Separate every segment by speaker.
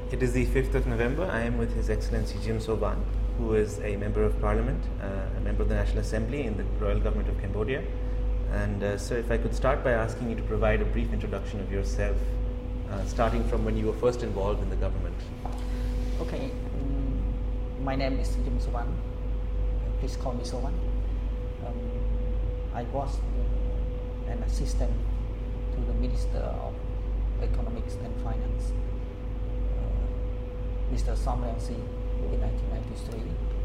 Speaker 1: It is the 5th of November. I am with His Excellency Jim Soban, who is a Member of Parliament, a Member of the National Assembly in the Royal Government of Cambodia. And sir, if I could start by asking you to provide a brief introduction of yourself, starting from when you were first involved in the government.
Speaker 2: Okay, my name is Jim Soban. Please call me Soban. I was an assistant to the Minister of Economics and Finance, Mr. Som Rang Si, in 1993.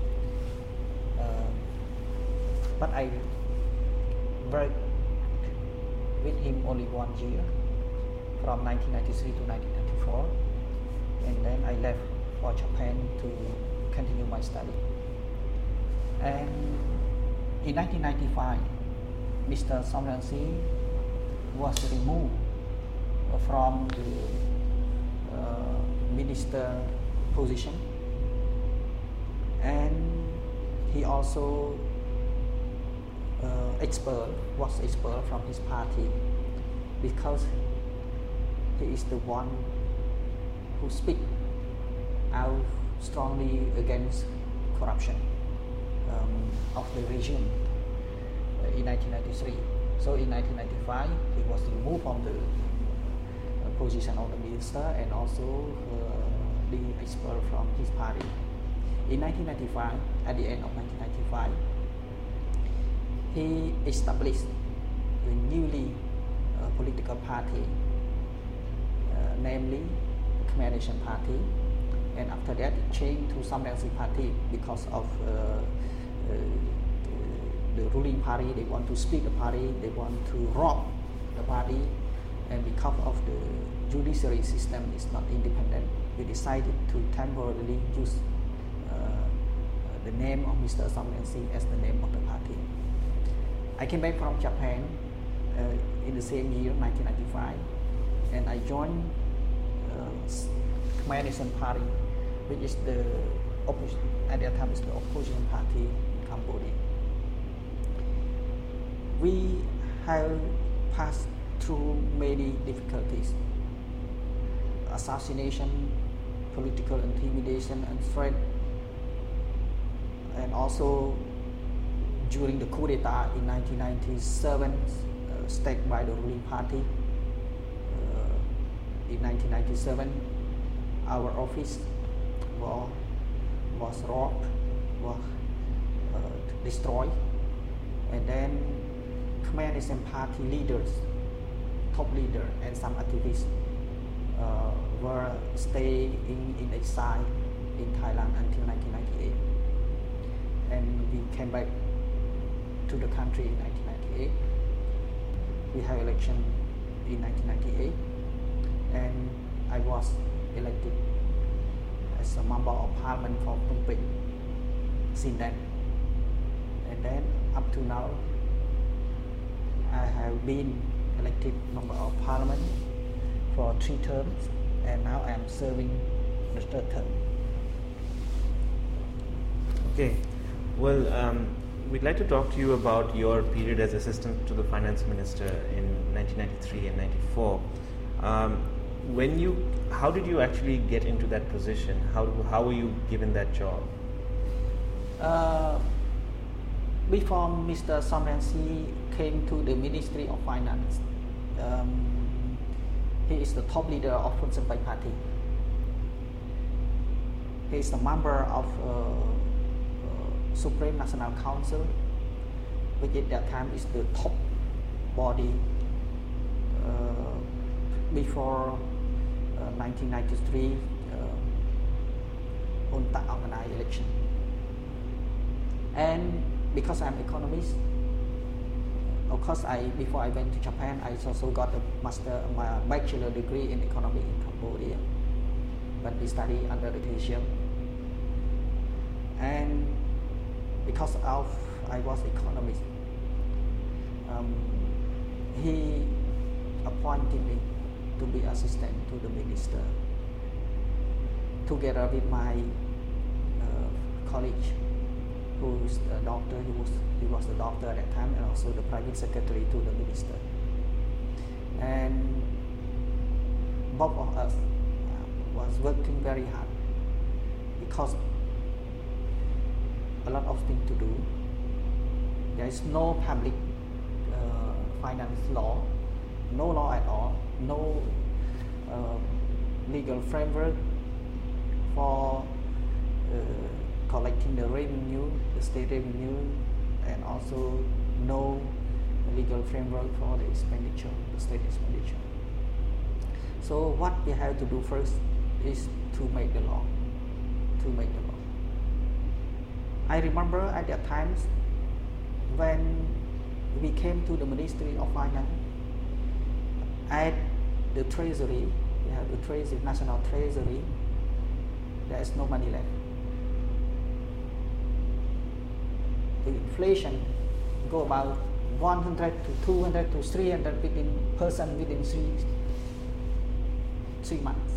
Speaker 2: But I worked with him only 1 year, from 1993 to 1994, and then I left for Japan to continue my study. And in 1995, Mr. Som Rang Si was removed from the minister position, and he also was expelled from his party because he is the one who speak out strongly against corruption of the regime in 1993. So in 1995, he was removed from the position of the minister and also being expelled from his party. In 1995, at the end of 1995, he established a newly political party, namely the Khmer Nation Party, and after that it changed to Som Rang Si Party because of the ruling party. They want to split the party, they want to rob the party, and because of the judiciary system is not independent, we decided to temporarily use the name of Mr. Som Rang Si as the name of the party. I came back from Japan in the same year, 1995, and I joined Khmer Nation Party, which is the at that time is the opposition party in Cambodia. We have passed through many difficulties: assassination, political intimidation and threat, and also during the coup d'etat in 1997 staged by the ruling party. In 1997, our office was robbed, was destroyed, and then Khmer Nation Party leaders, top leader, and some activists were staying in exile in Thailand until 1998, and we came back to the country in 1998. We had election in 1998, and I was elected as a member of parliament for Phnom Penh since then. And then up to now, I have been elected member of parliament for 3 terms, and now I am serving the 3rd term.
Speaker 1: Okay, well, we'd like to talk to you about your period as assistant to the finance minister in 1993 and 94. How did you actually get into that position? How were you given that job?
Speaker 2: Before Mr. Som Rang Si came to the Ministry of Finance, he is the top leader of Phun Sampay Party. He is a member of Supreme National Council, which at that time is the top body before 1993 UNTAC organized election. And because I'm economist, of course, before I went to Japan, I also got my bachelor degree in economics in Cambodia, but we study under the Asia. And because I was economist, he appointed me to be assistant to the minister, together with my colleague, who is a doctor. He was a doctor at that time, and also the private secretary to the minister. And both of us was working very hard because a lot of things to do. There is no public finance law, no law at all, no legal framework for collecting the revenue, the state revenue, and also no legal framework for the expenditure, the state expenditure. So what we have to do first is to make the law, I remember at that time when we came to the Ministry of Finance, at the Treasury, we have the Treasury, National Treasury, there is no money left. The inflation go about 100 to 200 to 300% within three months.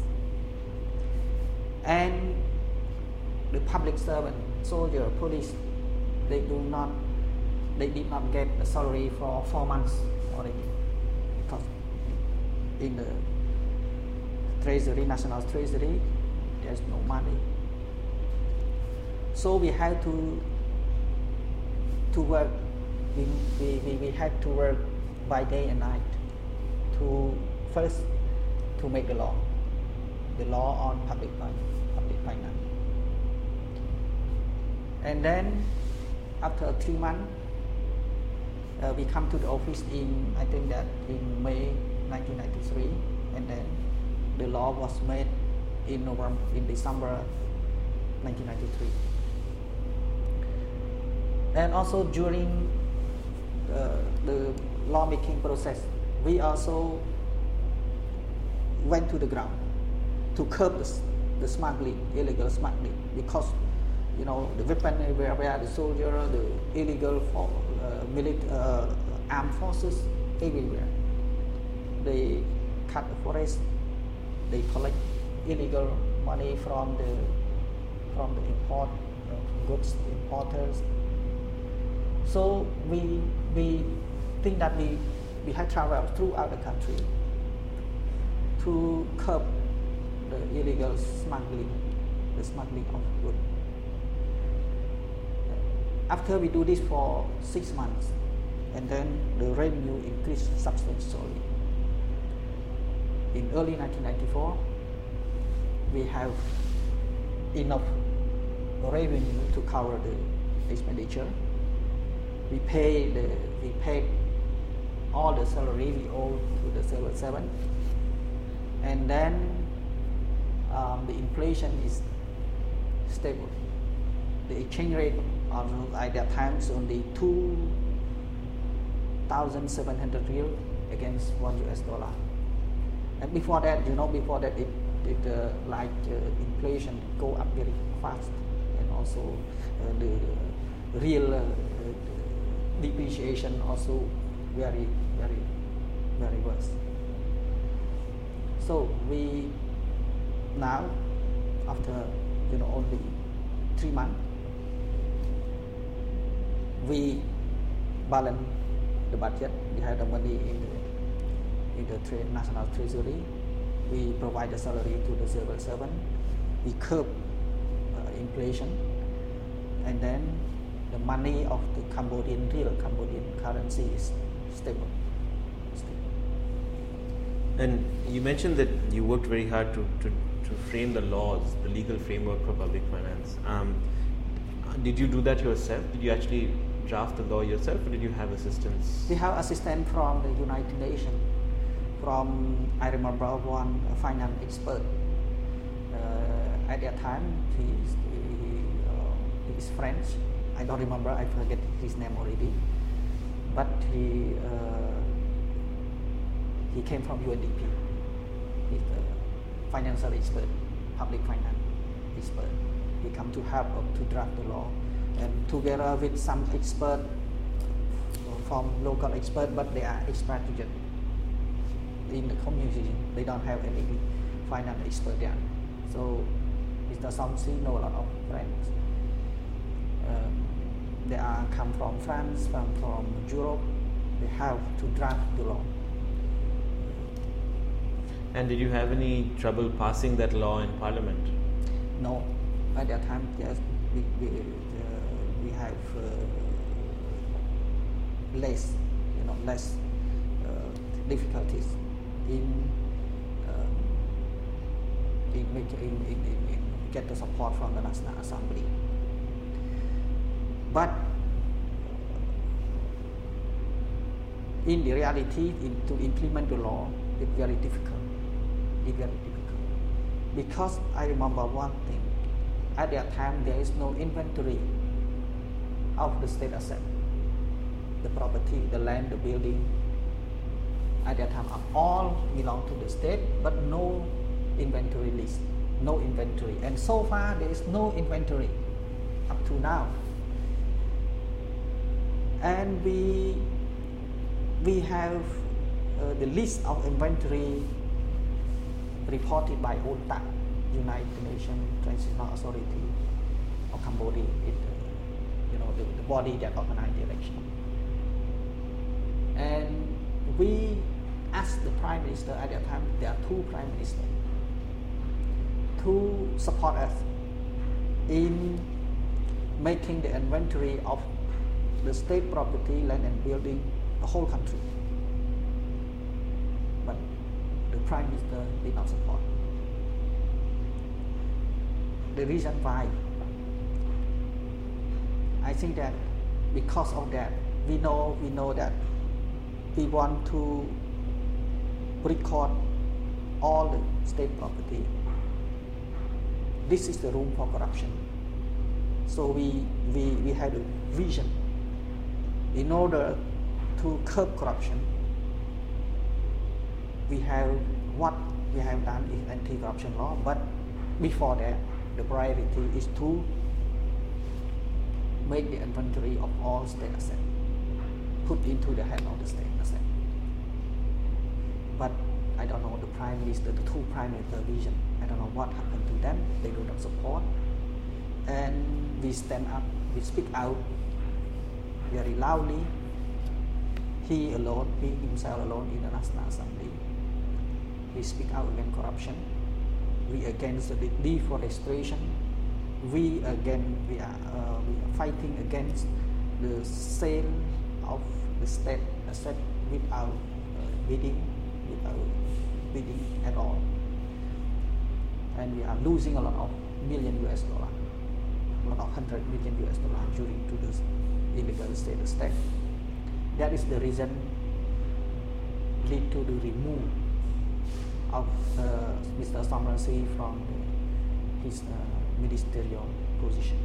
Speaker 2: And the public servant, soldier, police, they did not get a salary for 4 months already, because in the Treasury, National Treasury, there's no money. So we had to work. We had to work by day and night to first to make the law on public finance. And then after 3 months, we come to the office I think that in May 1993, and then the law was made in December 1993. And also during the lawmaking process, we also went to the ground to curb the smuggling, illegal smuggling, because the weapon everywhere, the soldier, the illegal armed forces everywhere. They cut the forest, they collect illegal money from the import goods importers. So we think that we had traveled throughout the country to curb the illegal smuggling, the smuggling of goods. After we do this for 6 months, and then the revenue increased substantially. In early 1994, we have enough revenue to cover the expenditure. We paid all the salary we owed to the Civil Servant, and then the inflation is stable. The exchange rate at that time is only 2,700 real against $1. And before that, inflation go up very fast, and also the real depreciation also very worse. So we now, after only 3 months, we balance the budget. We have the money in the National Treasury. We provide the salary to the civil servant. We curb inflation, and then the money of the real Cambodian currency is stable.
Speaker 1: And you mentioned that you worked very hard to frame the laws, the legal framework for public finance. Did you do that yourself? Did you actually draft the law yourself, or did you have assistance?
Speaker 2: We have assistance from the United Nations. I remember one finance expert. At that time, he is French. I don't remember. I forget his name already. But he came from UNDP. He's a financial expert, public finance expert. He come to help to draft the law, and together with some expert from local expert, but they are expatriate in the community. They don't have any finance expert there. So Mr. Somsi know a lot of friends. They are come from France, from Europe. They have to draft the law.
Speaker 1: And did you have any trouble passing that law in Parliament?
Speaker 2: No, at that time, yes, we have less, less difficulties in get the support from the National Assembly. But in the reality, to implement the law, it's very difficult. It's very difficult because I remember one thing. At that time, there is no inventory of the state asset, the property, the land, the building. At that time, all belong to the state, but no inventory list, no inventory. And so far, there is no inventory up to now. And we have the list of inventory reported by UNTAC, United Nations Transitional Authority of Cambodia, the body that organizes the election. And we asked the Prime Minister at that time, there are two Prime Ministers, to support us in making the inventory of the state property, land and building, the whole country. But the Prime Minister did not support. The reason why, I think that because of that, we know that we want to record all the state property. This is the room for corruption. So we had a vision in order to curb corruption. What we have done is anti-corruption law, but before that, the priority is to make the inventory of all state assets, put into the hand of the state asset. But I don't know the Prime Minister, the two Prime Minister vision. I don't know what happened to them. They do not support. And we stand up, we speak out very loudly. He himself alone in the National Assembly. We speak out against corruption. We against the deforestation. We are fighting against the sale of the state asset without bidding at all. And we are losing a lot of $100 million during to this illegal state estate. That is the reason lead to the remove of Mr. Somransi from his ministerial position.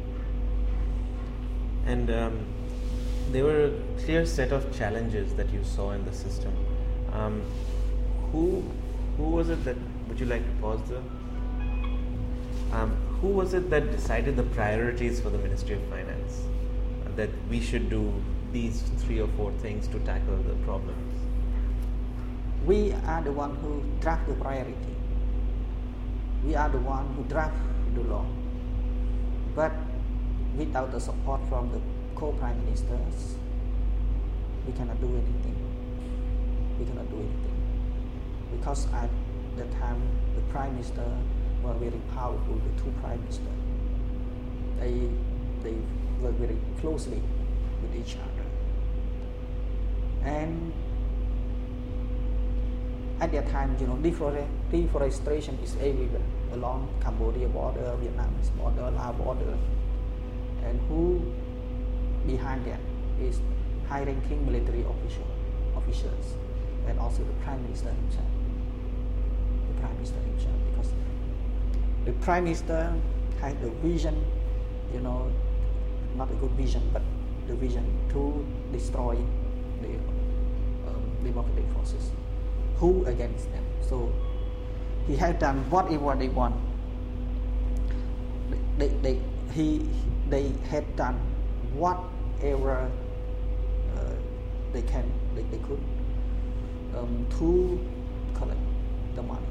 Speaker 1: And there were a clear set of challenges that you saw in the system. Who was it that, would you like to pause there? Who was it that decided the priorities for the Ministry of Finance? That we should do these 3 or 4 things to tackle the problems?
Speaker 2: We are the one who draft the priority. We are the one who draft the law. But without the support from the co-prime ministers, we cannot do anything. We cannot do anything. Because at the time, the prime minister were very powerful, the two prime ministers. They work very closely with each other. And at that time, deforestation is everywhere along Cambodia border, Vietnamese border, Laos border. And who behind that is high-ranking military officials, and also the Prime Minister himself. The Prime Minister himself, because the Prime Minister had the vision, not a good vision, but the vision to destroy the democratic forces. Who against them? So he had done whatever they want. They had done whatever they could to collect the money.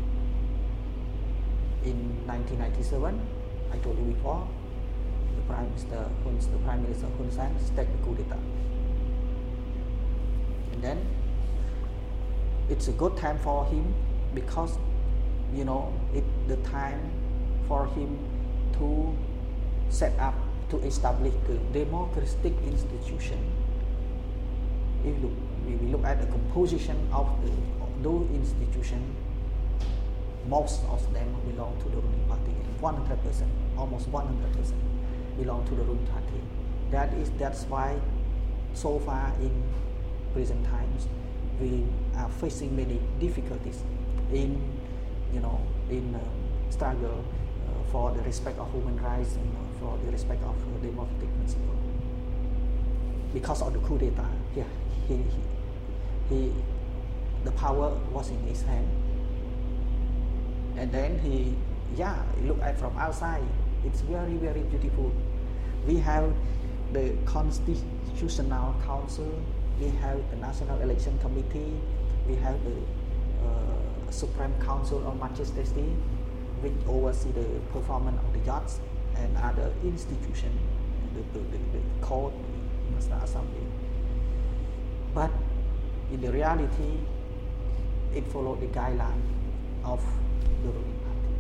Speaker 2: In 1997, I told you before, the Prime Minister Hun Sen staged the coup d'etat. And then it's a good time for him because the time for him to set up, to establish the democratic institution. If we look at the composition of those institutions, most of them belong to the ruling party, 100%, almost 100% belong to the ruling party. That's why so far in present times we are facing many difficulties in struggle for the respect of human rights and for the respect of democratic principle. Because of the coup d'etat, the power was in his hand, and then he look at from outside. It's very, very beautiful. We have the Constitutional Council, we have the National Election Committee, we have the Supreme Council on Magistracy, which oversee the performance of the judges and other institutions, the court, National Assembly. But in the reality, it followed the guideline of the ruling party.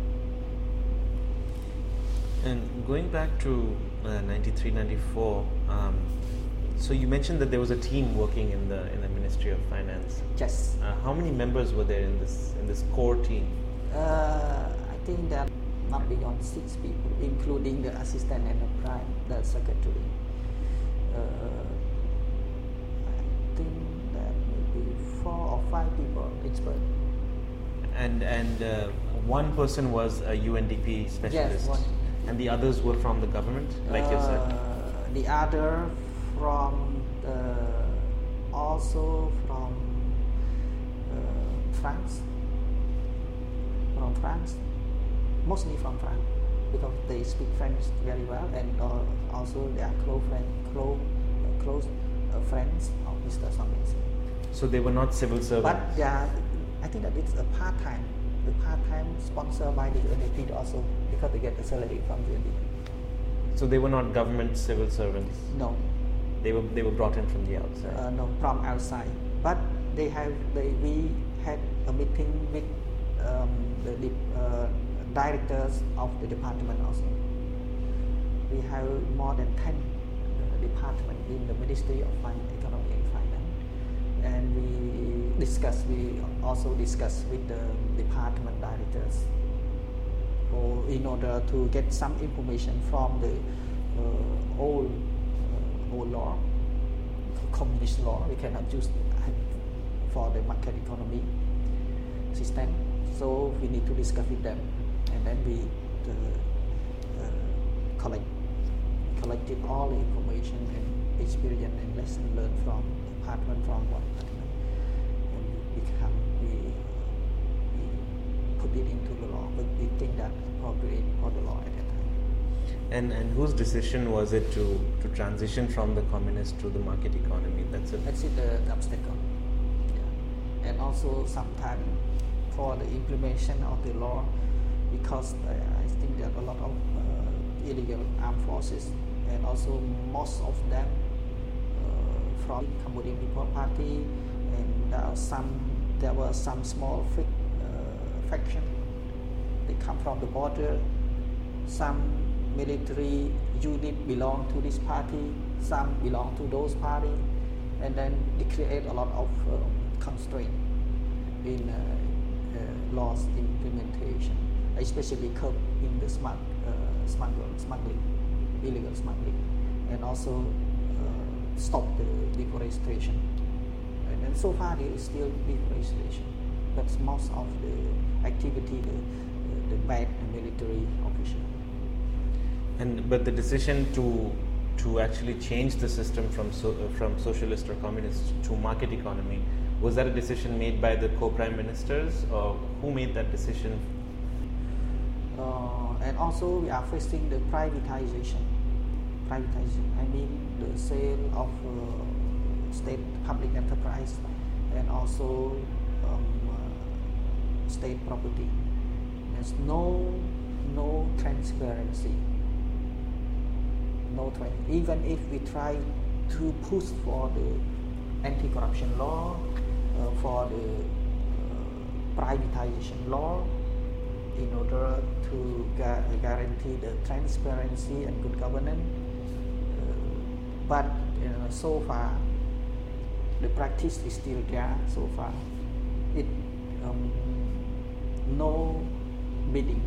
Speaker 1: And going back to 93, 94, so you mentioned that there was a team working in the Ministry of Finance.
Speaker 2: Yes.
Speaker 1: How many members were there in this core team?
Speaker 2: I think that not beyond 6 people, including the assistant and the secretary. I think that maybe 4 or 5 people expert.
Speaker 1: And one person was a UNDP specialist.
Speaker 2: Yes, one.
Speaker 1: And the others were from the government, like yourself?
Speaker 2: The other from also from France. From France, mostly from France, because they speak French very well, and also they are close friends of Mr. Somying Sein.
Speaker 1: So they were not civil servants?
Speaker 2: But I think that it's a part-time sponsored by the UNDP also, because they get the salary from the UNDP.
Speaker 1: So they were not government civil servants?
Speaker 2: No.
Speaker 1: They were brought in from the outside?
Speaker 2: No, from outside. But we had a meeting with the directors of the department also. We have more than 10 departments in the Ministry of Economy and Finance, and we also discuss with the department directors in order to get some information from the old law, communist law. We cannot use for the market economy system. So we need to discuss with them, and then we collected all the information and experience and lesson learned from one department, and we put it into the law. But we think that appropriate for the law at that time.
Speaker 1: And whose decision was it to transition from the communist to the market economy? That's it,
Speaker 2: the obstacle. Yeah. And also sometimes for the implementation of the law, because I think that a lot of illegal armed forces, and also most of them from Cambodian People's Party, and there were some small faction. They come from the border. Some military unit belong to this party, some belong to those parties, and then they create a lot of constraint in laws implementation, especially curbing the smuggling, illegal smuggling, and also stop the deforestation. And then so far there is still deforestation, but most of the activity, the bad military official.
Speaker 1: But the decision to actually change the system from socialist or communist to market economy, was that a decision made by the co-prime ministers, or who made that decision?
Speaker 2: And also we are facing the privatization. I mean the sale of state public enterprise, and also state property. There's no transparency. Even if we try to push for the anti-corruption law, for the privatization law in order to guarantee the transparency and good governance. But so far, the practice is still there. So far, it no bidding.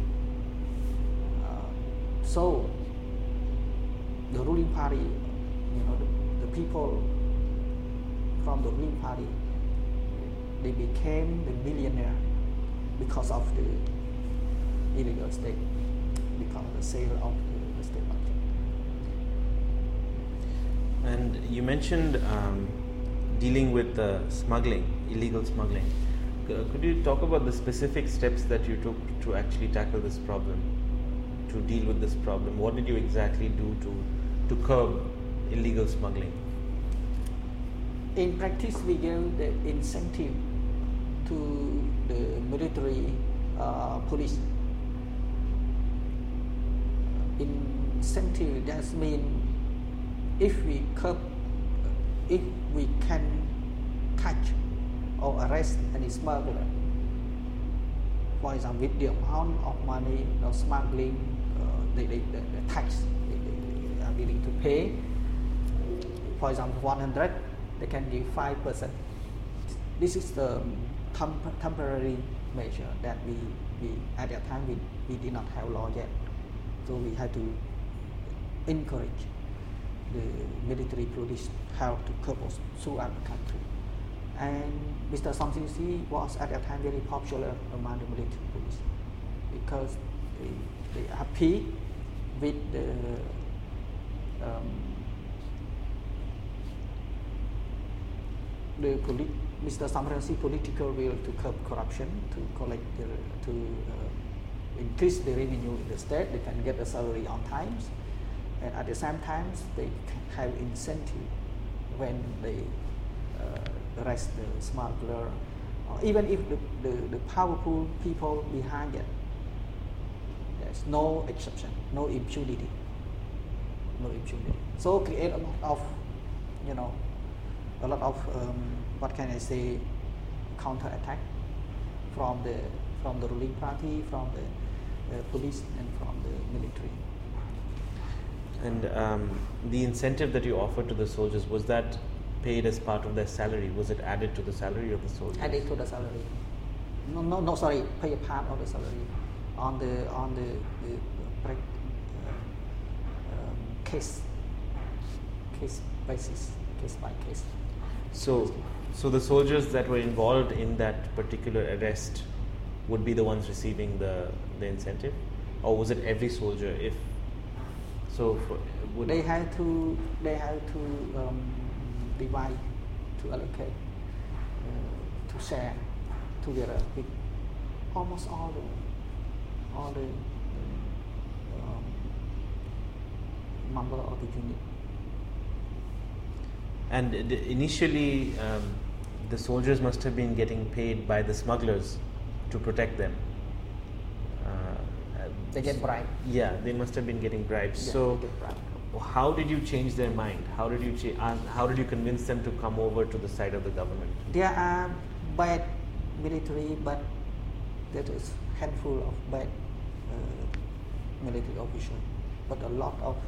Speaker 2: So the ruling party, the people from the ruling party, they became the millionaire because of the illegal state, because of the sale of the state budget.
Speaker 1: And you mentioned dealing with smuggling, illegal smuggling. Could you talk about the specific steps that you took to actually tackle this problem, to deal with this problem? What did you exactly do to curb illegal smuggling?
Speaker 2: In practice, we gave the incentive to the military police. Incentive, that means if we can catch or arrest any smuggler, for example, with the amount of money of smuggling, the tax they are willing to pay, for example, 100, they can give 5%. This is the temporary measure that we at that time we did not have law yet, so we had to encourage the military police how to curb throughout the country. And Mr. Somsisi was at that time very popular among the military police because they are happy with Mr. Samransi political will to curb corruption, to collect to increase the revenue in the state. They can get the salary on time, and at the same time they have incentive when they arrest the smuggler, or even if the powerful people behind it. There's no exception, no impunity, So create a lot of what can I say, counter-attack from the ruling party, from the police, and from the military.
Speaker 1: And the incentive that you offered to the soldiers, was that paid as part of their salary? Was it added to the salary of the soldiers?
Speaker 2: Added to the salary. No, sorry, pay a part of the salary on the case basis, case by case.
Speaker 1: So the soldiers that were involved in that particular arrest would be the ones receiving the incentive, or was it every soldier? If so,
Speaker 2: they have to divide, to allocate, to share together with almost all the member of the unit.
Speaker 1: And initially, the soldiers must have been getting paid by the smugglers to protect them.
Speaker 2: They get bribed.
Speaker 1: Yeah, they must have been getting bribed.
Speaker 2: Yeah,
Speaker 1: so, how did you change their mind? How did you convince them to come over to the side of the government?
Speaker 2: There are bad military, but there is handful of bad military officials. But a lot of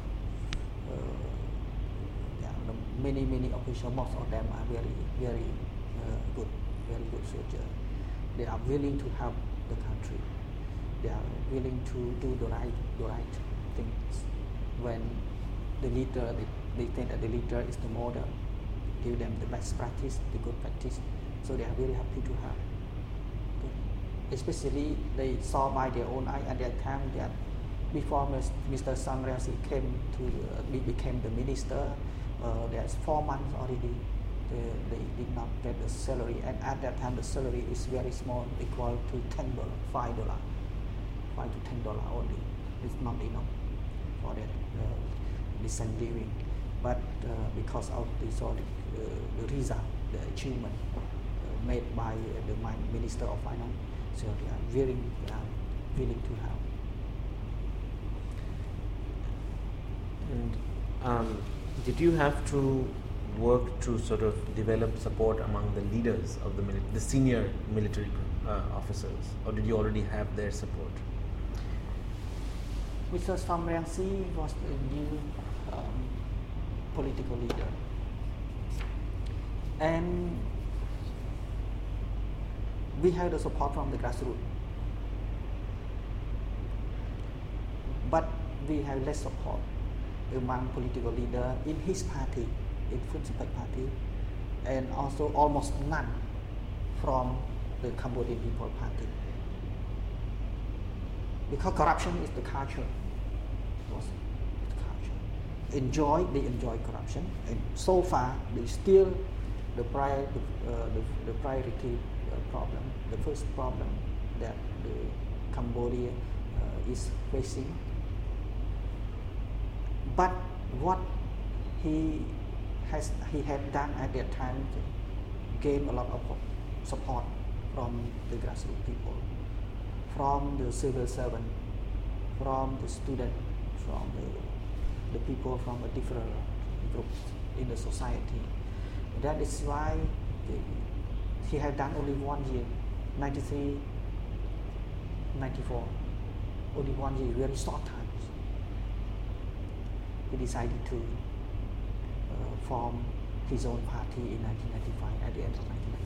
Speaker 2: many officials, most of them are very good soldiers. They are willing to help the country. They are willing to do the right things. When the leader, they think that the leader is the model, give them the best practice, the good practice. So they are very happy to help. Especially they saw by their own eye at that time that before Mr. Samransi became the minister, there's 4 months already they did not get the salary, and at that time the salary is very small, equal to $10, $5 to $10 only. It's not enough for that decent living. But because of the result, the achievement made by the Minister of Finance, so they are willing to help.
Speaker 1: And did you have to work to sort of develop support among the leaders of the senior military officers, or did you already have their support?
Speaker 2: Mr. Sam Rainsy was a new political leader, and we had the support from the grassroots, but we have less support among political leaders in his party, in Phun Sampach party, and also almost none from the Cambodian People Party. Because corruption is the culture. They enjoy corruption, and so far they still the priority problem, the first problem that the Cambodia is facing. But what he had done at that time gained a lot of support from the grassroots people, from the civil servant, from the student, from the people from the different groups in the society. That is why he had done only 1 year, 93, 94, only 1 year, very short time. He decided to form his own party in 1995, at the end of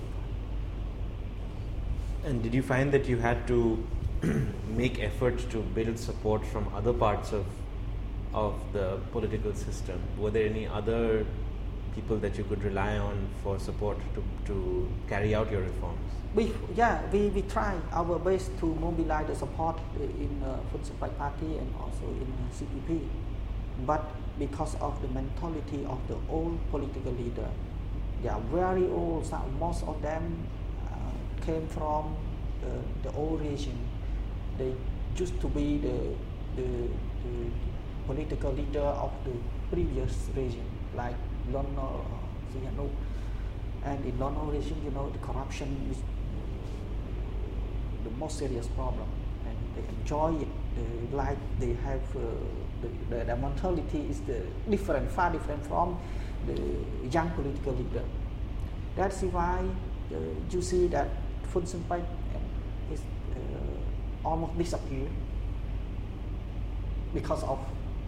Speaker 2: 1995.
Speaker 1: And did you find that you had to make efforts to build support from other parts of the political system? Were there any other people that you could rely on for support to carry out your reforms?
Speaker 2: We try our best to mobilize the support in Phun Sampach party and also in CPP. But because of the mentality of the old political leader, they are very old. Most of them came from the old regime. They used to be the political leader of the previous regime, like Lon Nol Sihanouk. And in Lon Nol regime, the corruption is the most serious problem, and they enjoy it. They have the mentality is far different from the young political leader. That's why you see that Phun Sampach is almost disappeared because of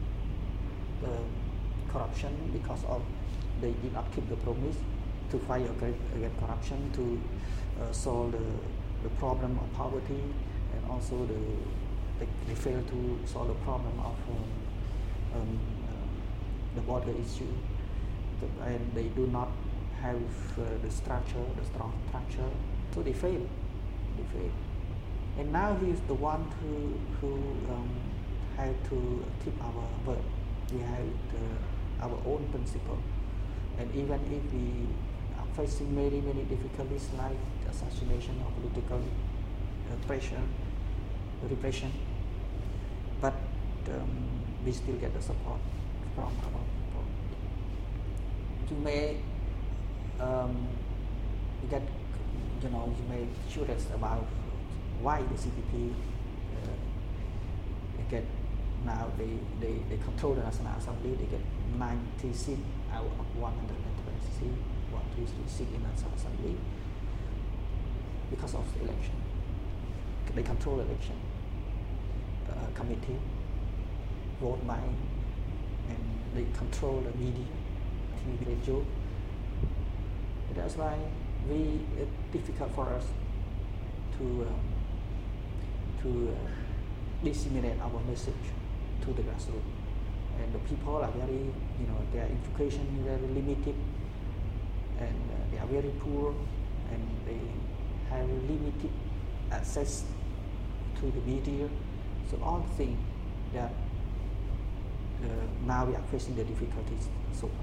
Speaker 2: corruption, because of they did not keep the promise to fight against corruption, to solve the problem of poverty, and also they fail to solve the problem of the border issue, and they do not have the strong structure, so they fail. And now he is the one who had to keep our word. We have our own principle, and even if we are facing many difficulties like assassination or political pressure, repression, but we still get the support from our people. You may get, you may curious about why the CPP get now they control the National Assembly. They get 90 seats out of 120 seats in the National Assembly because of the election. They control the election committee, vote by, and they control the media, TV, radio. That's why it's difficult for us to disseminate our message to the grassroots. And the people are very, their education is very limited, and they are very poor, and they have limited access to the media. So all things that now we are facing the difficulties so far.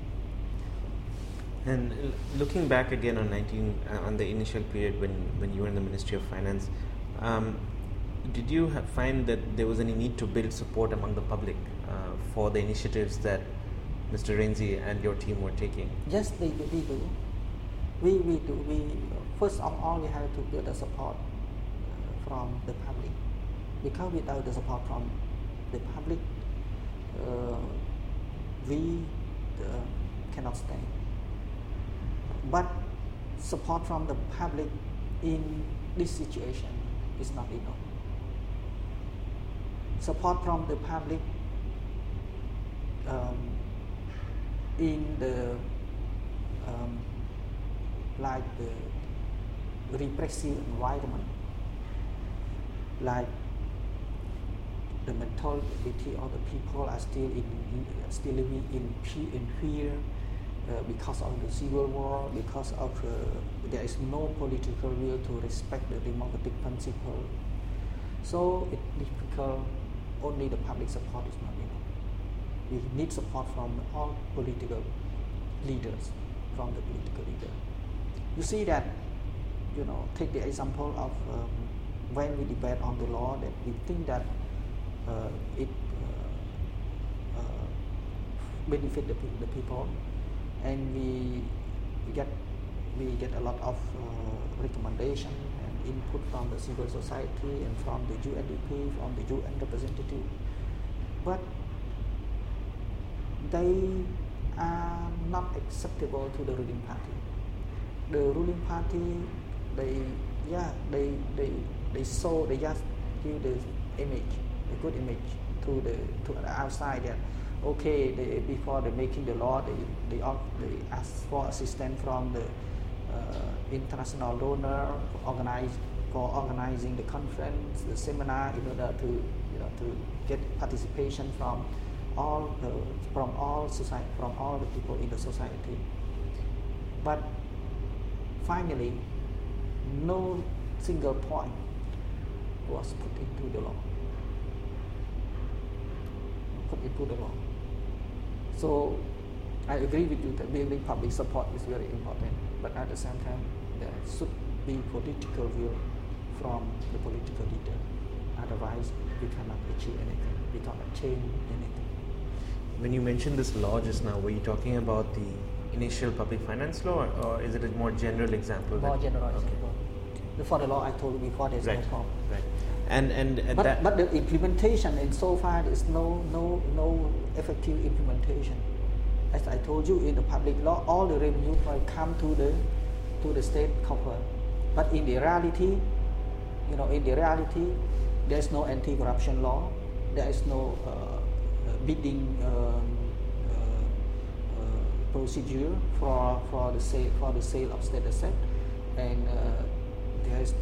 Speaker 1: And looking back again on the initial period when you were in the Ministry of Finance, did you find that there was any need to build support among the public for the initiatives that Mr. Rainsy and your team were taking?
Speaker 2: Yes, we do. We do. First of all, we have to build the support from the public, because without the support from the public, we cannot stand. but support from the public in this situation is not enough. Support from the public in the like the repressive environment, like the mentality of the people are still living in fear because of the civil war, because of there is no political will to respect the democratic principle. So it's difficult. Only the public support is not enough. We need support from all political leaders, from the political leader. You see that, take the example of when we debate on the law, that we think that it benefit the people, and we get a lot of recommendation and input from the civil society and from the UNDP, from the UN representative, but they are not acceptable to the ruling party. The ruling party, they just give the image, a good image to the outside that okay, before they making the law, they ask for assistance from the international donor for organizing the conference, the seminar, in order to get participation from all the people in the society. But finally, no single point was put into the law. So I agree with you that building public support is very important, but at the same time there should be political will from the political leader. Otherwise we cannot achieve anything, we cannot change anything.
Speaker 1: When you mentioned this law just now, were you talking about the initial public finance law, or is it a more general example?
Speaker 2: More general example. For the law I told you before, there's no problem.
Speaker 1: Right.
Speaker 2: But the implementation, and so far there's no effective implementation. As I told you, in the public law, all the revenue will come to the state coffers. But in the reality, there's no anti-corruption law. There is no bidding procedure for the sale of state assets, and there's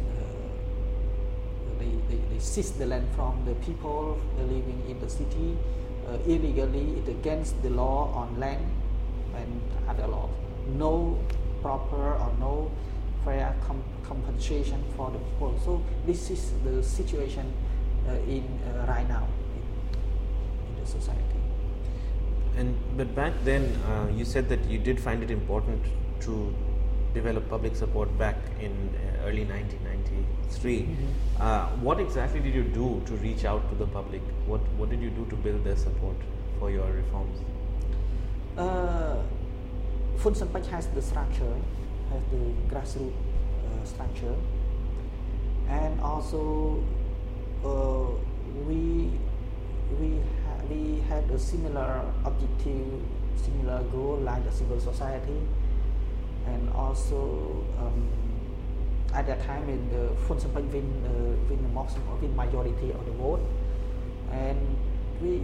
Speaker 2: they seize the land from the people living in the city illegally. It's against the law on land and other laws. No proper or no fair compensation for the people. So this is the situation right now in the society.
Speaker 1: But back then, you said that you did find it important to develop public support back in early 1993. Mm-hmm. What exactly did you do to reach out to the public? What did you do to build their support for your reforms?
Speaker 2: Phun Sampach has the structure, has the grassroots structure, and also we had a similar objective, similar goal like the civil society, and also at that time in the Phun Sampach win the most win majority of the vote, and we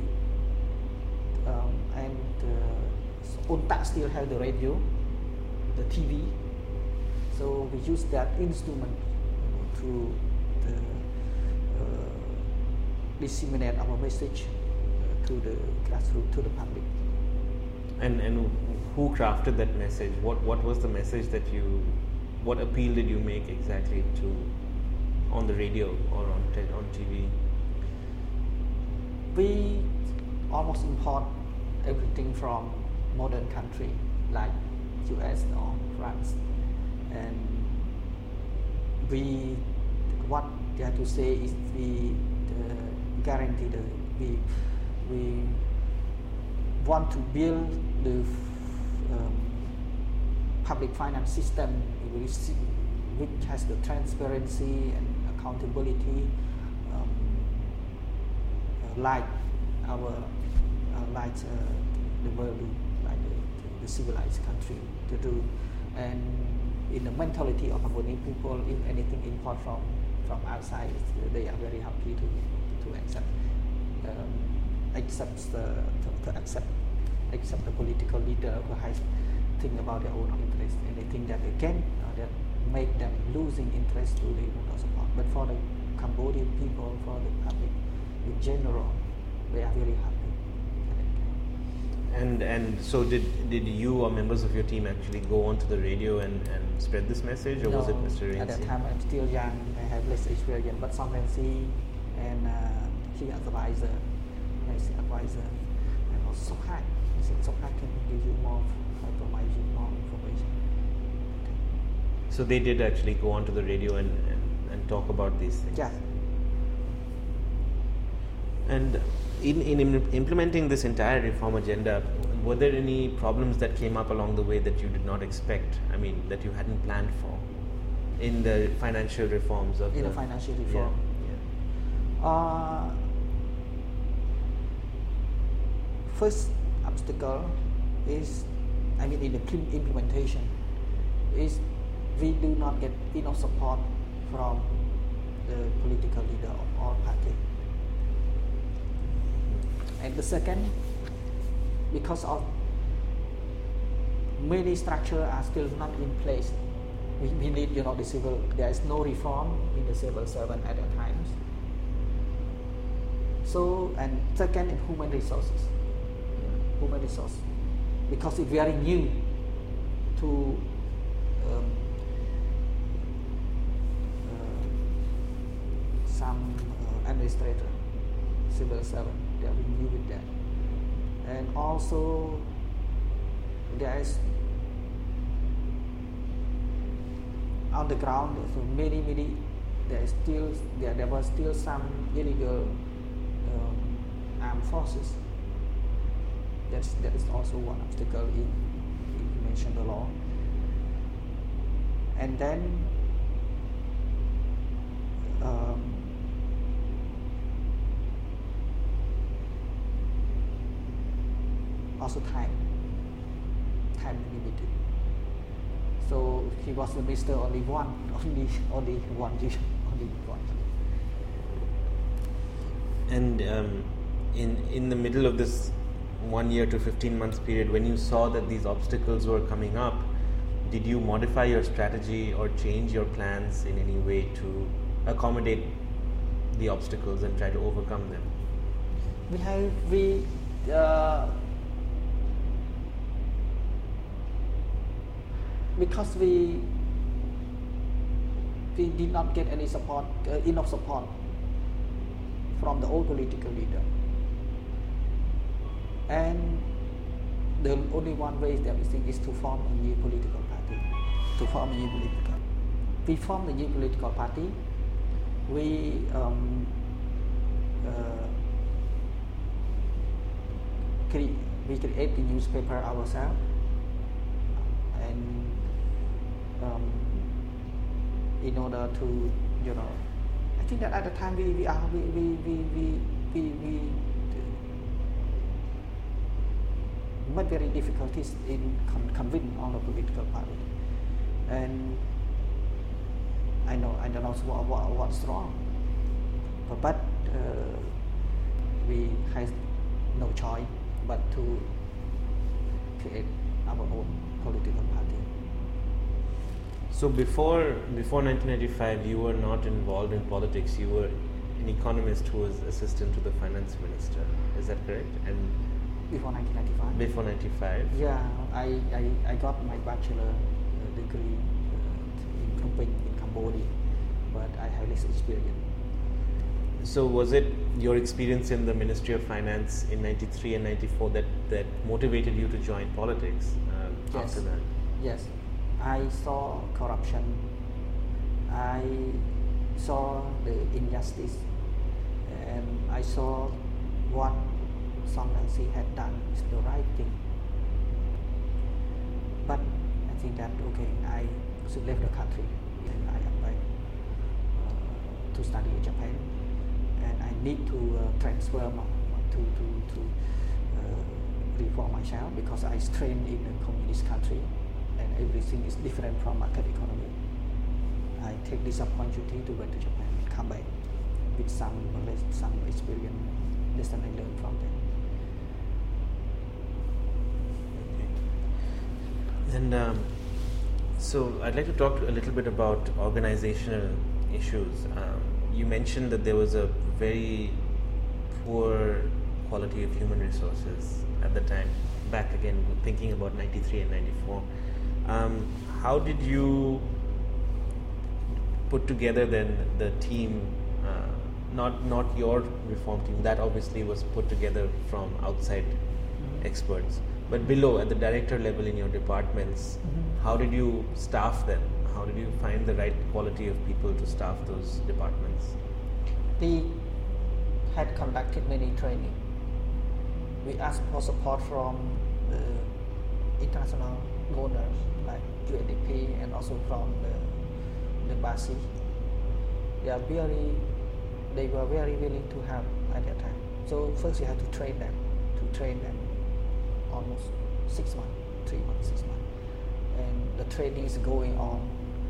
Speaker 2: UNTAC still have the radio, the TV, so we use that instrument to disseminate our message to the grassroots, to the public.
Speaker 1: And who crafted that message? What was the message that what appeal did you make exactly on the radio or on TV?
Speaker 2: We almost import everything from modern country like US or France, and what we have to say is we guarantee we want to build the public finance system which has the transparency and accountability, like the world, like the civilized country to do. And in the mentality of Cambodian people, if anything import from outside, they are very happy to accept accept the political leader who has think about their own interest, and they think that again that make them losing interest to the Mundok support. But for the Cambodian people, for the public in general, they are very happy.
Speaker 1: And so did you or members of your team actually go onto the radio and spread this message, or
Speaker 2: No,
Speaker 1: was it Mr. Rainsy?
Speaker 2: At that time I'm still young, I have less experience, but Som Rainsy and he advisor, and also Sokhat. He said Sokhat can give you more, provide you more information.
Speaker 1: So they did actually go onto the radio and talk about these things?
Speaker 2: Yeah.
Speaker 1: And in implementing this entire reform agenda, were there any problems that came up along the way that you did not expect? I mean, that you hadn't planned for in the financial reforms of
Speaker 2: the financial reform.
Speaker 1: Yeah.
Speaker 2: First obstacle is, in the implementation, is we do not get enough support from the political leader of all parties. And the second, because of many structures are still not in place, we need, the civil. There is no reform in the civil servant at that time. So, and second, in human resources, because it's very new to some administrator, civil servant. They are new with that, and also there is on the ground. So many there was still some illegal armed forces. That is also one obstacle in implementation of the law. And then also time limited. So he was the minister only one year.
Speaker 1: And in the middle of this 1 year to 15 months period, when you saw that these obstacles were coming up, did you modify your strategy or change your plans in any way to accommodate the obstacles and try to overcome them?
Speaker 2: Because we did not get any support, enough support from the old political leader, and the only one way that we think is to form a new political party. We formed a new political party. We create the newspaper ourselves, and in order to, I think that at the time we met very difficulties in convincing all the political party, and I don't know what's wrong, but we had no choice but to create our own political party.
Speaker 1: So before 1995, you were not involved in politics. You were an economist who was assistant to the finance minister. Is that correct? And
Speaker 2: before 1995.
Speaker 1: Before 95.
Speaker 2: Yeah, I got my bachelor degree in Phnom Penh, in Cambodia, but I have less experience.
Speaker 1: So was it your experience in the Ministry of Finance in 93 and 94 that motivated you to join politics after that?
Speaker 2: Yes. I saw corruption, I saw the injustice, and I saw what Som Rainsy had done is the right thing. But I think that, I should leave the country, and I applied to study in Japan, and I need to transfer to reform myself, because I trained in a communist country, and everything is different from market economy. I take this opportunity to go to Japan and come back with some experience, lesson I learned from them.
Speaker 1: Okay. And so I'd like to talk a little bit about organizational issues. You mentioned that there was a very poor quality of human resources at the time, back again thinking about 93 and 94. How did you put together then the team, not your reform team, that obviously was put together from outside experts, but below at the director level in your departments, how did you staff them? How did you find the right quality of people to staff those departments?
Speaker 2: We had conducted many training. We asked for support from the international donors like UNDP and also from the BASI. They were very willing to help at that time. So first you have to train them almost 6 months, 3 months, 6 months. And the training is going on.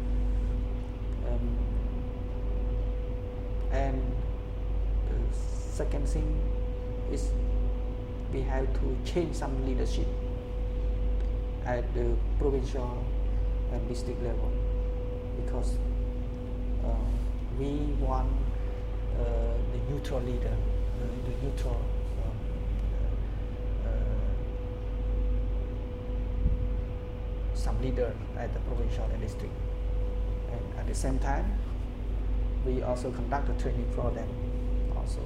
Speaker 2: And the second thing is we have to change some leadership at the provincial and district level, because we want the neutral leader, the neutral some leader at the provincial and district. And at the same time, we also conduct a training for them also.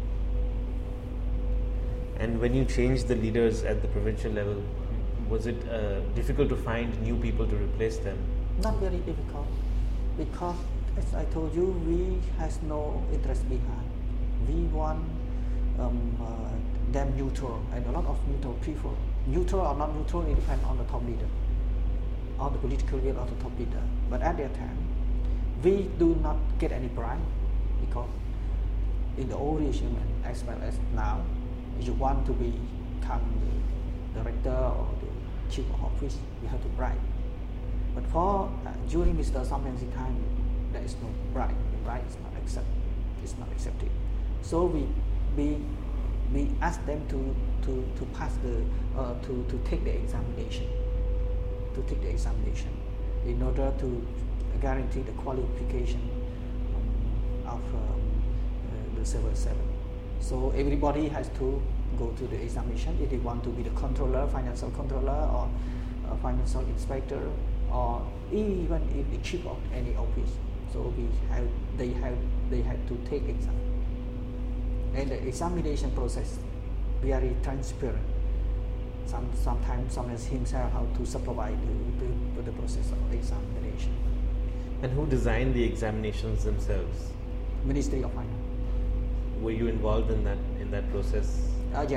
Speaker 1: And when you changed the leaders at the provincial level, was it difficult to find new people to replace them?
Speaker 2: Not very difficult, because as I told you, we has no interest behind. We want them neutral, and a lot of neutral people. Neutral or not neutral, it depends on the top leader, on the political will of the top leader. But at that time, we do not get any bribe, because in the old regime as well as now, if you want to become the director or the chief of office, you have to bribe. But for during Mr. Somyan's time, there is no bribe. The bribe is not accepted. So we ask them to pass to take the examination, in order to guarantee the qualification of the civil servant. So everybody has to go to the examination if they want to be the controller, financial controller, or financial inspector, or even if the chief of any office. So they have to take exam. And the examination process very transparent. Sometimes someone himself how to supervise the process of examination.
Speaker 1: And who designed the examinations themselves?
Speaker 2: Ministry of Finance.
Speaker 1: Were you involved in that process?
Speaker 2: Yeah.
Speaker 1: Okay.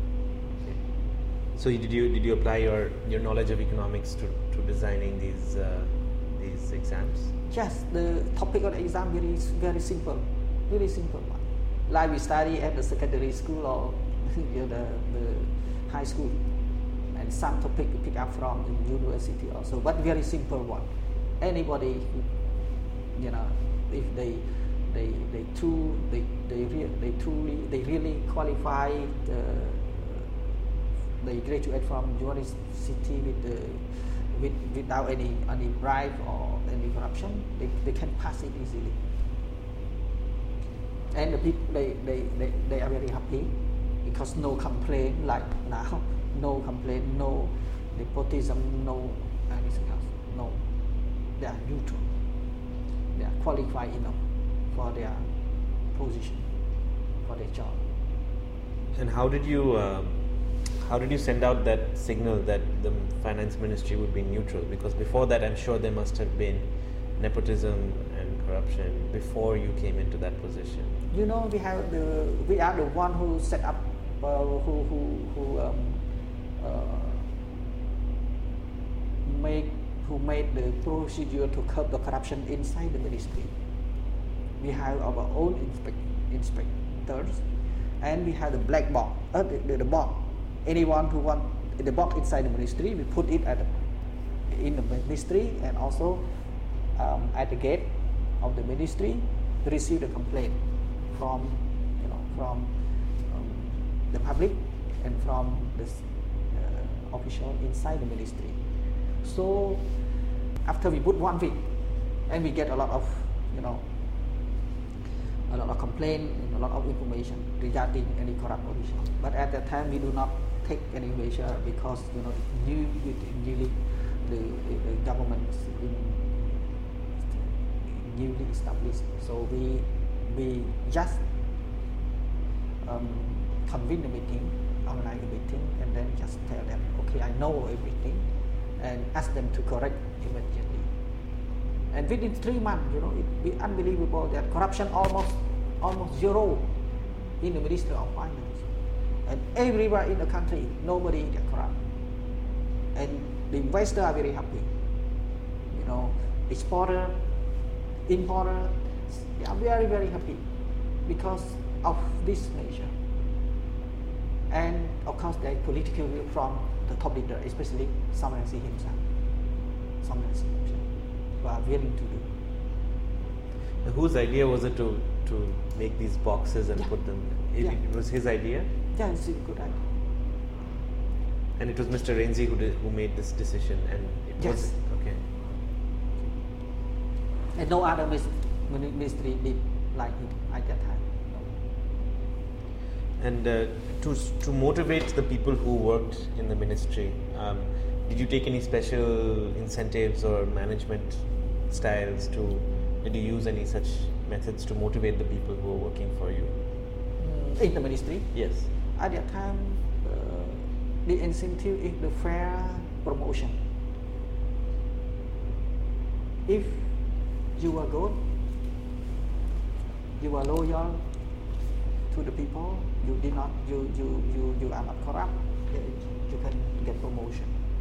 Speaker 1: So did you apply your knowledge of economics to designing these exams?
Speaker 2: Yes, the topic of the exam very simple, very simple one. Like we study at the secondary school or the high school, and some topic we pick up from the university also, but very simple one. Anybody, if they really qualify, they graduate from university without any bribe or any corruption, they can pass it easily. And the people they are very happy, because no complaint like now, no complaint, no nepotism, no anything else. No, they are neutral. They are qualified enough for their position, for their job.
Speaker 1: And how did you send out that signal that the finance ministry would be neutral? Because before that, I'm sure there must have been nepotism and corruption before you came into that position.
Speaker 2: We are the one who set up, who made the procedure to curb the corruption inside the ministry. We have our own inspectors, and we have the black box, the box. Anyone who want the box inside the ministry, we put it at in the ministry, and also at the gate of the ministry, receive the complaint from the public and from the official inside the ministry. So after we put 1 week, and we get a lot of complaint and a lot of information regarding any corrupt official. But at that time we do not take any measure because newly the government is newly established. So we just convene the meeting, organize the meeting, and then just tell them, okay, I know everything, and ask them to correct immediately. And within 3 months, it be unbelievable that corruption almost zero in the Ministry of Finance, and everywhere in the country nobody get corrupt, and the investors are very happy. Exporter, importer, they are very, very happy because of this measure. And of course, there is political will from the top leader, especially Sam Rainsy himself. Who are willing to do.
Speaker 1: Whose idea was it to make these boxes and put them? It was his idea?
Speaker 2: Yeah, it's a good idea.
Speaker 1: And it was Mr. Rainsy who made this decision, and it was okay.
Speaker 2: And no other ministry did like it at that time. No.
Speaker 1: And to motivate the people who worked in the ministry, did you take any special incentives or management styles did you use any such methods to motivate the people who were working for you?
Speaker 2: In the ministry?
Speaker 1: Yes.
Speaker 2: At that time, the incentive is the fair promotion. If you are good, you are loyal to the people, you are not corrupt, you can get promotion.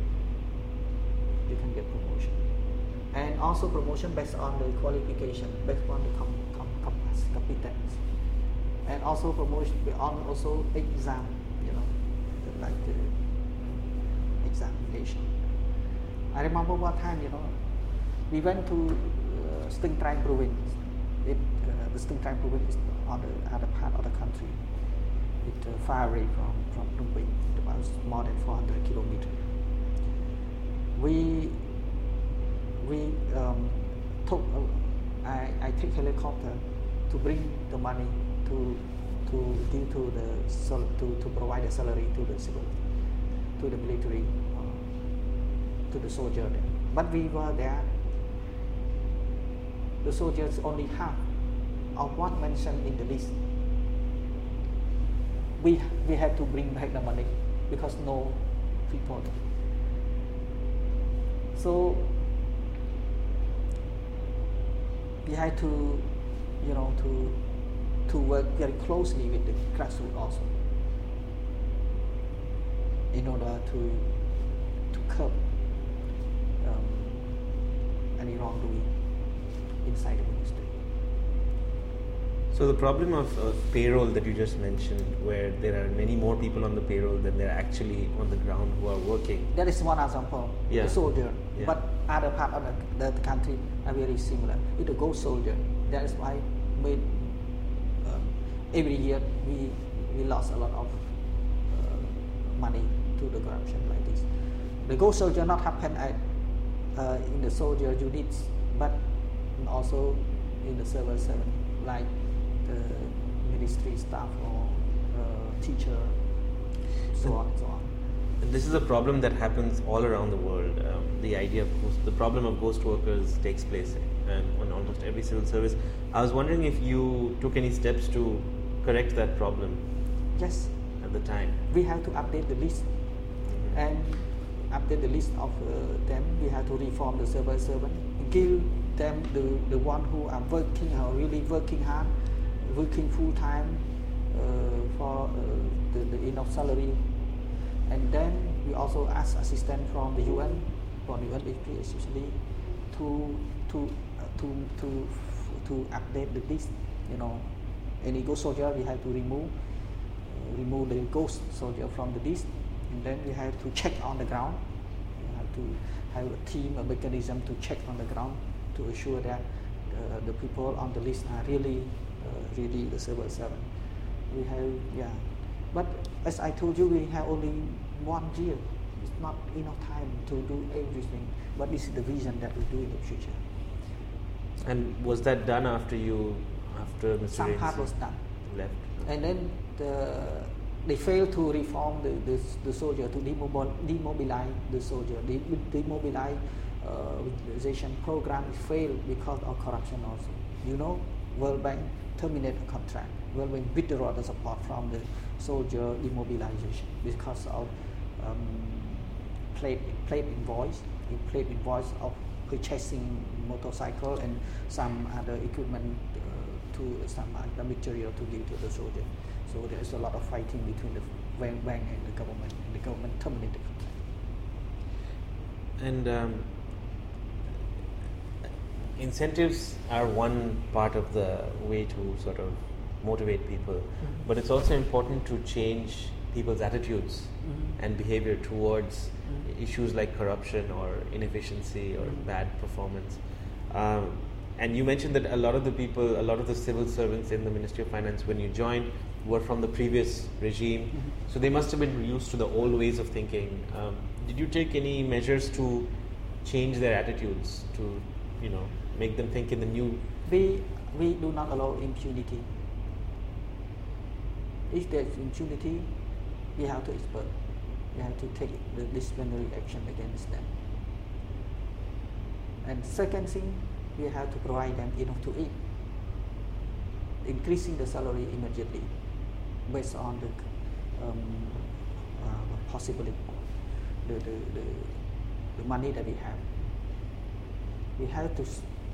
Speaker 2: And also promotion based on the qualification, based on the competence, and also promotion on also exam, like the examination. I remember one time, we went to Stung Treng province. The Stung Treng province is on the other part of the country. It's far away from Phnom Penh, about more than 400 kilometers. I take helicopter to bring the money to give to provide the salary to the military, to the soldier there. But we were there. The soldiers only half of what mentioned in the list. We had to bring back the money because no people. So we had to, to work very closely with the grassroots also, in order to curb any wrongdoing inside the ministry.
Speaker 1: So the problem of payroll that you just mentioned, where there are many more people on the payroll than there are actually on the ground who are working.
Speaker 2: That is one example, the soldier.
Speaker 1: Yeah.
Speaker 2: But other part of the country are very similar. It's a ghost soldier. That is why every year we lost a lot of money to the corruption like this. The ghost soldier not happen in the soldier units, but also in the civil servant, like the ministry staff or teacher, so on and so on.
Speaker 1: And this is a problem that happens all around the world. The problem of ghost workers takes place on almost every civil service. I was wondering if you took any steps to correct that problem.
Speaker 2: Yes.
Speaker 1: At the time.
Speaker 2: We have to update the list, and update the list of them. We have to reform the civil servant, give them the one who are really working hard, working full time for the enough salary. And then we also ask assistance from the UN, especially to update the list. Any ghost soldier we have to remove the ghost soldier from the list, and then we have to check on the ground. We have to have a team, a mechanism to check on the ground to assure that the people on the list are really the civil servant. We have, but as I told you, we have only 1 year. It's not enough time to do everything, but this is the vision that we do in the future.
Speaker 1: And was that done after Mr.
Speaker 2: Some part was done.
Speaker 1: Left?
Speaker 2: And then they failed to reform the soldier, to demobilize the soldier. The demobilization program failed because of corruption also. You know, World Bank terminated the contract. World Bank withdrew the support from the soldier demobilization because of plate invoice of purchasing motorcycle and some other equipment to some other material to give to the soldier. So there is a lot of fighting between the World Bank and the government terminated the contract.
Speaker 1: And incentives are one part of the way to sort of motivate people, but it's also important to change people's attitudes and behavior towards issues like corruption or inefficiency or bad performance. And you mentioned that a lot of the civil servants in the Ministry of Finance when you joined were from the previous regime, so they must have been used to the old ways of thinking. Did you take any measures to change their attitudes, to make them think in the new?
Speaker 2: We do not allow impunity. If there is impunity, we have to expert. We have to take the disciplinary action against them. And second thing, we have to provide them enough to eat, increasing the salary immediately based on the possibility, the money that we have. We have to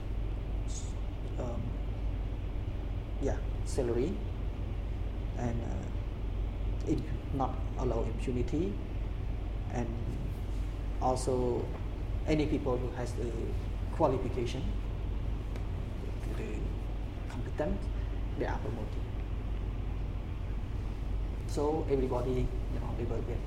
Speaker 2: salary and not allow impunity, and also any people who has the qualification, the competent, they are promoted. So everybody, they will get.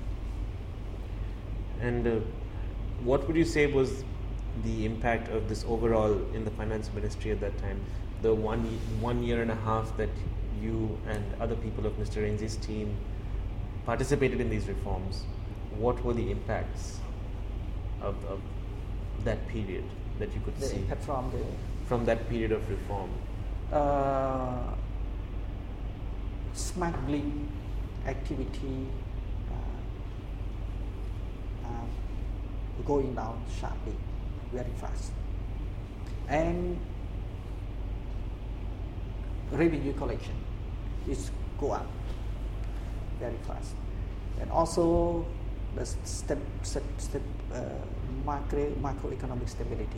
Speaker 1: And what would you say was the impact of this overall in the finance ministry at that time? The 1 year and a half that you and other people of Mr. Renzi's team participated in these reforms, what were the impacts of that period that you could see?
Speaker 2: Impact
Speaker 1: from that period of reform?
Speaker 2: Smuggling activity going down sharply, very fast, and revenue collection is go up very fast, and also the macroeconomic stability,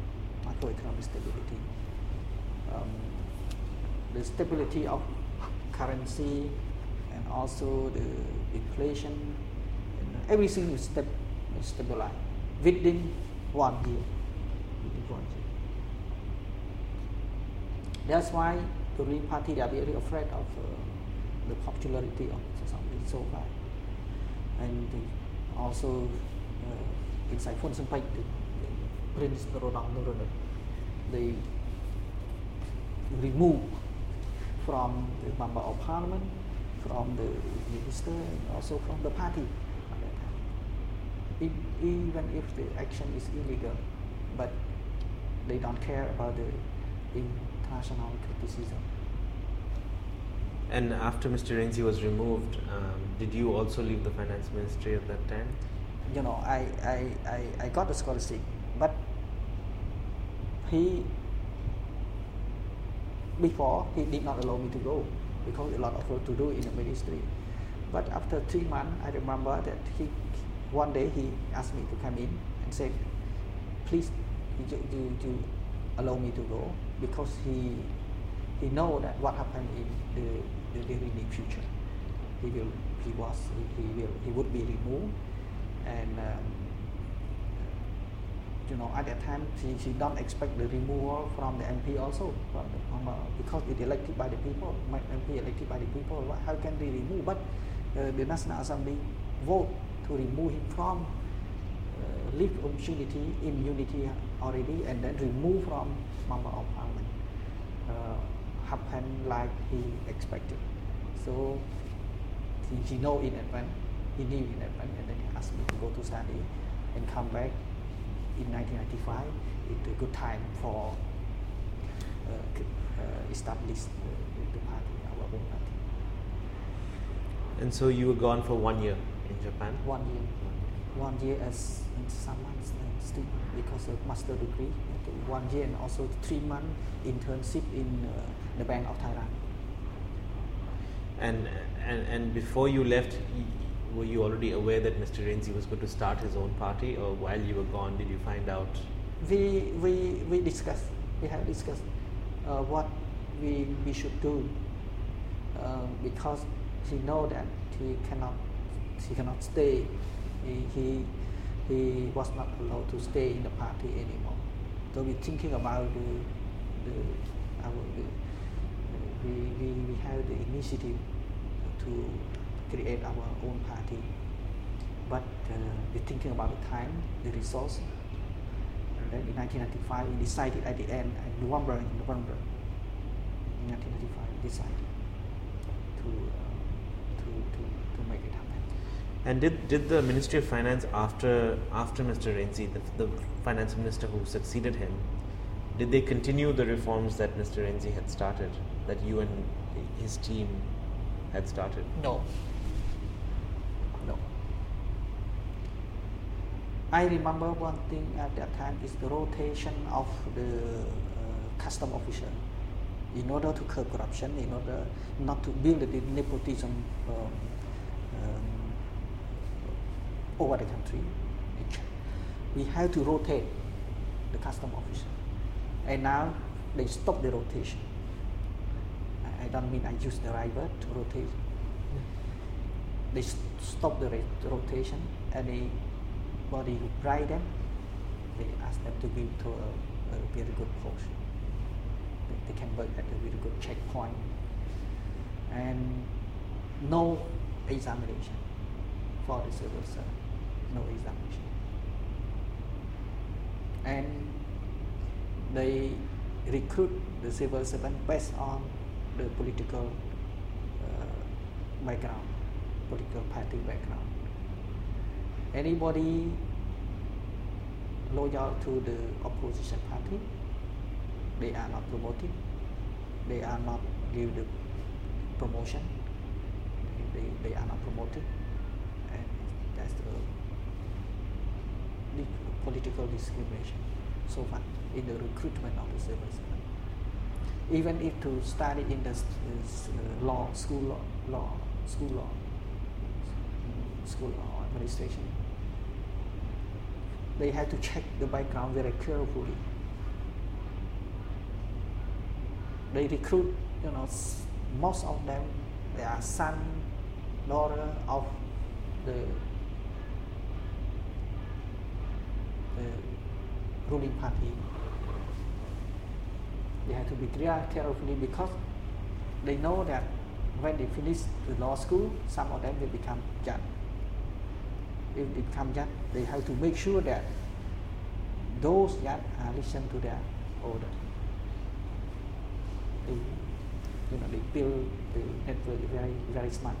Speaker 2: the stability of currency, and also the inflation, and everything is stabilized within 1 year. That's why the Green Party, they are very afraid of the popularity of something so far. And also inside Phon Sampait, the Prince Norodom, they remove from the member of parliament, from the minister, and also from the party at that time. Even if the action is illegal, but they don't care about the international criticism.
Speaker 1: And after Mr. Renzi was removed, did you also leave the finance ministry at that time?
Speaker 2: I got the scholarship, but before he did not allow me to go because a lot of work to do in the ministry. But after 3 months, I remember that one day he asked me to come in and said, please, you allow me to go, because he know that what happened in the very near future. He would be removed, and at that time she don't expect the removal from the MP also, because it elected by the people. My MP elected by the people. How can they remove? But the National Assembly vote to remove him from leave immunity already, and then removed from member of parliament. Happened like he expected. So he know in advance, he knew in advance, and then he asked me to go to study and come back in 1995. It's a good time for establish the party, our own party.
Speaker 1: And so you were gone for 1 year in Japan?
Speaker 2: 1 year. 1 year as in some months still because of master degree. 1 year and also 3 months internship in the Bank of Thailand.
Speaker 1: And before you left, were you already aware that Mr. Renzi was going to start his own party, or while you were gone did you find out?
Speaker 2: We discussed. We have discussed what we should do because he know that he cannot stay. He was not allowed to stay in the party anymore. So we're thinking about we have the initiative to create our own party, but we're thinking about the time, the resource. And then in 1995, we decided at the end, in November 1995, we decided to make it happen.
Speaker 1: And did the Ministry of Finance after Mr. Renzi, the finance minister who succeeded him, did they continue the reforms that Mr. Renzi had started, that you and his team had started?
Speaker 2: No. I remember one thing at that time is the rotation of the custom officer in order to curb corruption, in order not to build the nepotism over the country. We have to rotate the custom officer, and now they stop the rotation. I don't mean I use the right word to rotate. They stop the rotation, and anybody who bribe them, they ask them to give to a very good post. They can work at a very good checkpoint, and no examination for the civil servant. No examination, and they recruit the civil servant based on the political background, political party background. Anybody loyal to the opposition party, they are not promoted, they are not give the promotion, they are not promoted, and that's the political discrimination so far in the recruitment of the civil servant. Even if to study in the school law administration, they have to check the background very carefully. They recruit, most of them, they are son, daughter of the ruling party. They have to be very carefully because they know that when they finish the law school, some of them will become judge. If they become judge, they have to make sure that those judges listen to their order. They build the network very, very smart.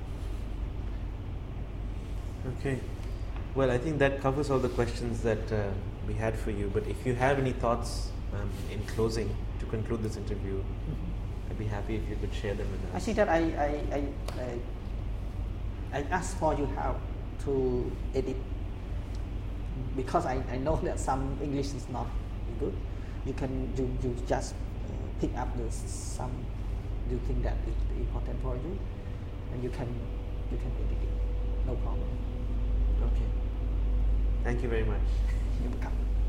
Speaker 1: Okay. Well, I think that covers all the questions that we had for you. But if you have any thoughts in closing to conclude this interview, I'd be happy if you could share them with us.
Speaker 2: I think that I ask for your help to edit because I know that some English is not good. You just pick up some you think that is important for you, and you can edit it. No problem.
Speaker 1: Okay. Thank you very much.
Speaker 2: You're welcome.